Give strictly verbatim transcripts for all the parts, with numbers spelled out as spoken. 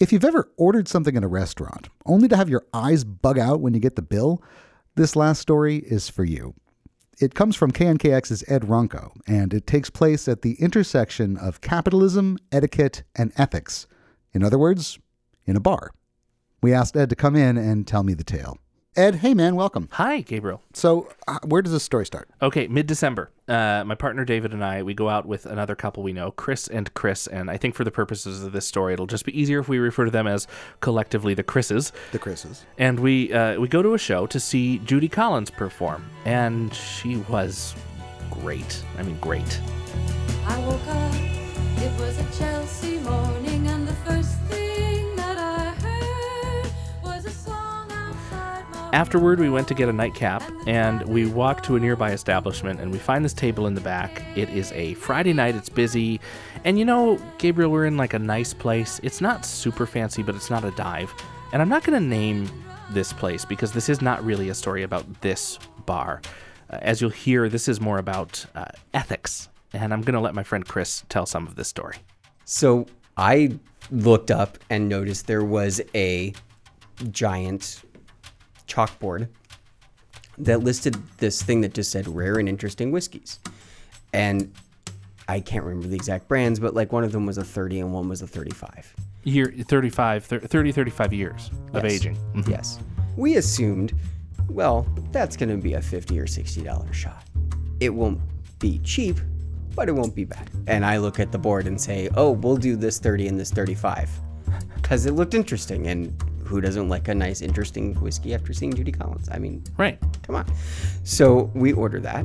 If you've ever ordered something in a restaurant, only to have your eyes bug out when you get the bill, this last story is for you. It comes from K N K X's Ed Ronco, and it takes place at the intersection of capitalism, etiquette, and ethics. In other words, in a bar. We asked Ed to come in and tell me the tale. Ed, hey man, welcome. Hi, Gabriel. So, uh, where does this story start? Okay, mid-December. Uh, my partner David and I, we go out with another couple we know, Chris and Chris, and I think for the purposes of this story, it'll just be easier if we refer to them as collectively the Chris's. The Chris's. And we uh, we go to a show to see Judy Collins perform, and she was great. I mean, great. I woke up, it was a Chelsea morning, and the first thing that I heard was a song outside my Afterward, we went to get a nightcap, and we walked to a nearby establishment, and we find this table in the back. It is a Friday night, it's busy, and you know, Gabriel, we're in like a nice place. It's not super fancy, but it's not a dive. And I'm not going to name this place because this is not really a story about this bar. Uh, as you'll hear, this is more about uh, ethics, and I'm going to let my friend Chris tell some of this story. So I looked up and noticed there was a giant chalkboard that listed this thing that just said rare and interesting whiskeys. And I can't remember the exact brands, but like one of them was a thirty and one was a thirty-five. Year thirty-five, thirty, thirty-five years of Yes. aging. Mhm. Yes. We assumed, well, that's going to be a fifty or sixty dollars shot. It won't be cheap, but it won't be bad. And I look at the board and say, oh, we'll do this thirty and this thirty-five. Because it looked interesting. And who doesn't like a nice, interesting whiskey after seeing Judy Collins? I mean, Right. come on. So we order that.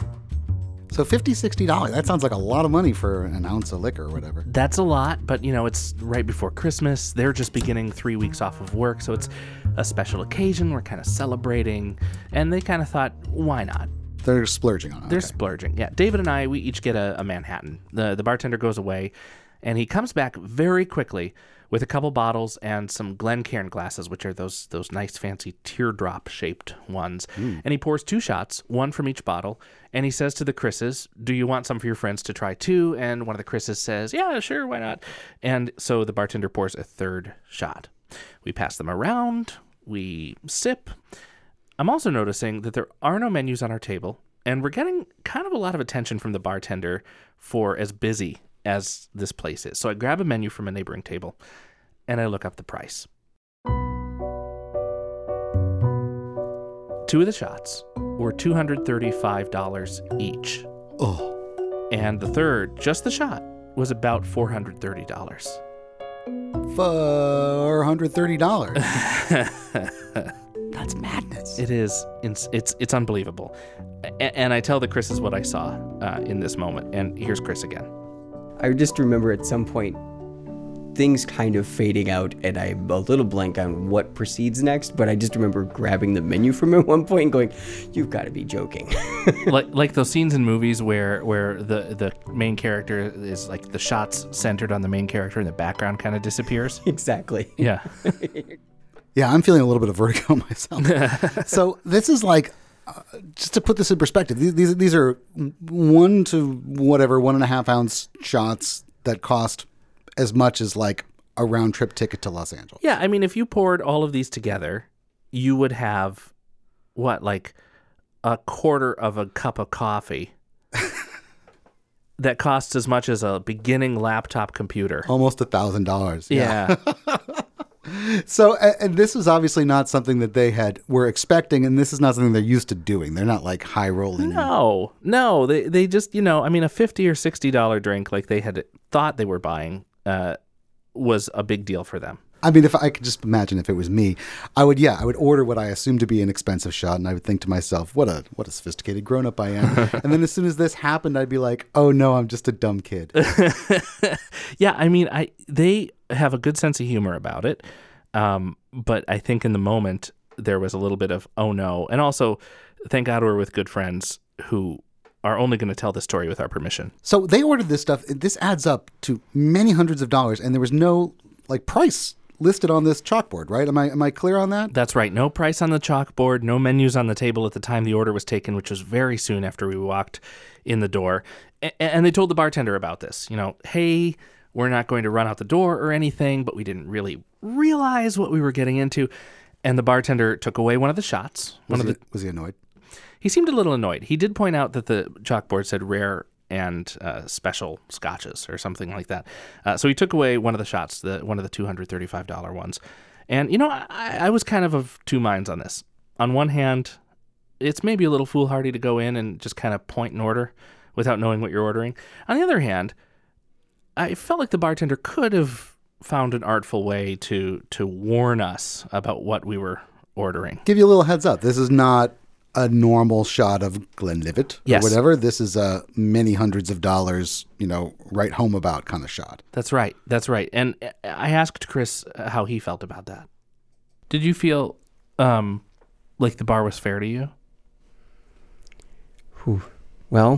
So fifty dollars, sixty dollars, that sounds like a lot of money for an ounce of liquor or whatever. That's a lot, but you know, it's right before Christmas. They're just beginning three weeks off of work, so it's a special occasion. We're kind of celebrating, and they kind of thought, why not? They're splurging on it. They're okay. splurging. Yeah, David and I, we each get a, a Manhattan. The the bartender goes away, and he comes back very quickly with a couple bottles and some Glencairn glasses, which are those those nice fancy teardrop-shaped ones. And he pours two shots, one from each bottle, and he says to the Chris's, do you want some for your friends to try too? And one of the Chris's says, yeah, sure, why not? And so the bartender pours a third shot. We pass them around, we sip. I'm also noticing that there are no menus on our table, and we're getting kind of a lot of attention from the bartender for as busy as this place is. So I grab a menu from a neighboring table, and I look up the price. Two of the shots were two hundred thirty-five dollars each, Oh, and the third, just the shot, was about four hundred thirty dollars. four hundred thirty dollars. That's madness. It is. It's it's, it's unbelievable. A- and I tell the Chris's what I saw uh, in this moment, and here's Chris again. I just remember at some point things kind of fading out, and I'm a little blank on what proceeds next, but I just remember grabbing the menu from at one point and going, you've got to be joking. like like those scenes in movies where where the the main character is like the shots centered on the main character and the background kind of disappears. Exactly. Yeah. Yeah, I'm feeling a little bit of vertigo myself. So this is like, uh, just to put this in perspective, these, these these are one to whatever, one and a half ounce shots that cost as much as like a round trip ticket to Los Angeles. Yeah, I mean, if you poured all of these together, you would have, what, like a quarter of a cup of coffee that costs as much as a beginning laptop computer. Almost a thousand dollars. Yeah. So, a- and this was obviously not something that they had were expecting, and this is not something they're used to doing. They're not like high rolling. No, no, they they just, you know, I mean, a fifty or sixty dollar drink like they had thought they were buying uh, was a big deal for them. I mean, if I could just imagine if it was me, I would, yeah, I would order what I assumed to be an expensive shot, and I would think to myself, what a what a sophisticated grown up I am. And then as soon as this happened, I'd be like, oh no, I'm just a dumb kid. Yeah, I mean, I they have a good sense of humor about it, um, but I think in the moment there was a little bit of oh no, and also thank God we're with good friends who are only going to tell the story with our permission. So they ordered this stuff. This adds up to many hundreds of dollars, and there was no like price listed on this chalkboard, right? Am I am I clear on that? That's right. No price on the chalkboard, no menus on the table at the time the order was taken, which was very soon after we walked in the door. A- and they told the bartender about this. You know, hey, We're not going to run out the door or anything, but we didn't really realize what we were getting into. And the bartender took away one of the shots. One Was, of he, the, was he annoyed? he seemed a little annoyed. He did point out that the chalkboard said rare and uh, special scotches or something like that. Uh, so he took away one of the shots, the one of the two hundred thirty-five dollars ones. And, you know, I, I was kind of of two minds on this. On one hand, it's maybe a little foolhardy to go in and just kind of point an order without knowing what you're ordering. On the other hand, I felt like the bartender could have found an artful way to to warn us about what we were ordering. Give you a little heads up. This is not a normal shot of Glenlivet or Yes. whatever. This is a many hundreds of dollars, you know, write home about kind of shot. That's right. That's right. And I asked Chris how he felt about that. Did you feel um, like the bar was fair to you? Whew. Well,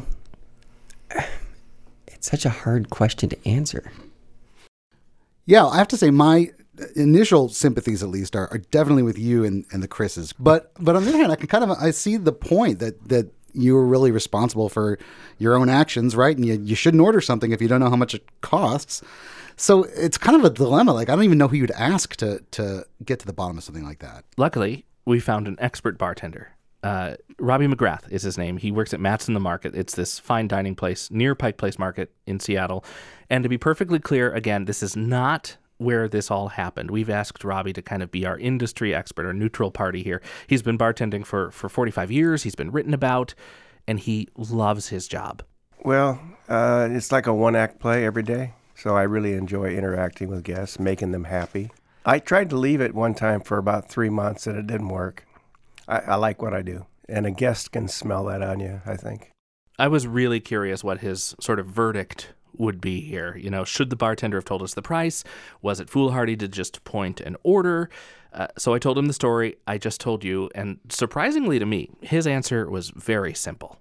it's such a hard question to answer. Yeah, I have to say my initial sympathies, at least, are, are definitely with you and, and the Chris's. But but on the other hand, I can kind of I see the point that that you were really responsible for your own actions, right? And you you shouldn't order something if you don't know how much it costs. So it's kind of a dilemma. Like I don't even know who you'd ask to to get to the bottom of something like that. Luckily, we found an expert bartender. Uh, Robbie McGrath is his name. He works at Matt's in the Market. It's this fine dining place near Pike Place Market in Seattle. And to be perfectly clear, again, this is not where this all happened. We've asked Robbie to kind of be our industry expert, our neutral party here. He's been bartending for, for forty-five years. He's been written about, and he loves his job. Well, uh, it's like a one-act play every day, so I really enjoy interacting with guests, making them happy. I tried to leave it one time for about three months, and it didn't work. I, I like what I do, and a guest can smell that on you, I think. I was really curious what his sort of verdict would be here. You know, should the bartender have told us the price? Was it foolhardy to just point an order? Uh, so I told him the story I just told you, and surprisingly to me, his answer was very simple.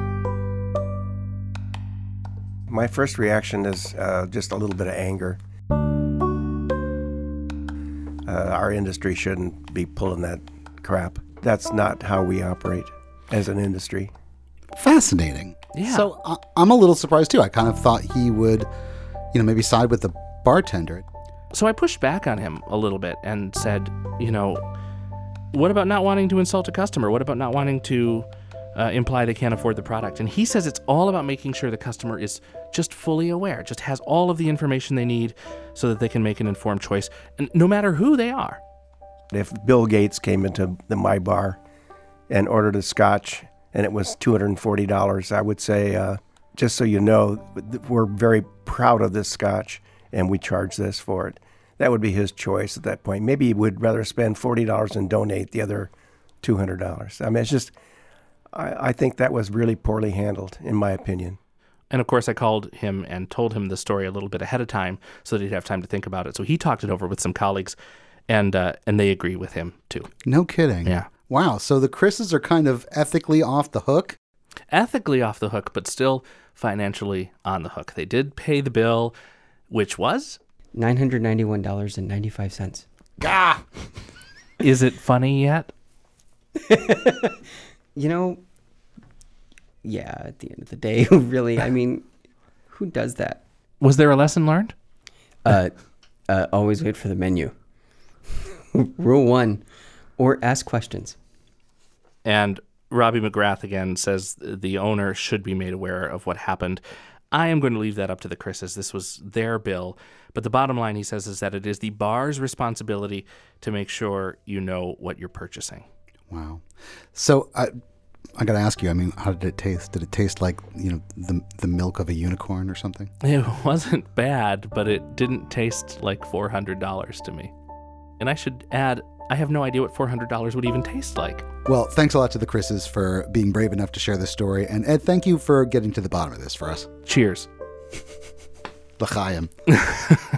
My first reaction is uh, just a little bit of anger. Uh, our industry shouldn't be pulling that crap. That's not how we operate as an industry. Fascinating. Yeah. So I, I'm a little surprised too. I kind of thought he would, you know, maybe side with the bartender. So I pushed back on him a little bit and said, you know, what about not wanting to insult a customer? What about not wanting to uh, imply they can't afford the product? And he says it's all about making sure the customer is just fully aware, just has all of the information they need so that they can make an informed choice, and no matter who they are. If Bill Gates came into the my bar and ordered a scotch and it was two hundred forty dollars, I would say, uh, just so you know, we're very proud of this scotch and we charge this for it. That would be his choice at that point. Maybe he would rather spend forty dollars and donate the other two hundred dollars. I mean, it's just, I, I think that was really poorly handled, in my opinion. And of course, I called him and told him the story a little bit ahead of time so that he'd have time to think about it. So he talked it over with some colleagues, and uh, and they agree with him too. No kidding. Yeah. Wow. So the Chris's are kind of ethically off the hook. Ethically off the hook, but still financially on the hook. They did pay the bill, which was? nine hundred ninety-one dollars and ninety-five cents. Gah! Is it funny yet? You know, yeah, at the end of the day, really, I mean, who does that? Was there a lesson learned? Uh, uh, always wait for the menu. Rule one, or ask questions. And Robbie McGrath again says the owner should be made aware of what happened. I am going to leave that up to the Chris's. This was their bill. But the bottom line, he says, is that it is the bar's responsibility to make sure you know what you're purchasing. Wow. So I, I got to ask you. I mean, how did it taste? Did it taste like, you know, the the milk of a unicorn or something? It wasn't bad, but it didn't taste like four hundred dollars to me. And I should add, I have no idea what four hundred dollars would even taste like. Well, thanks a lot to the Chris's for being brave enough to share this story. And Ed, thank you for getting to the bottom of this for us. Cheers. L'chaim.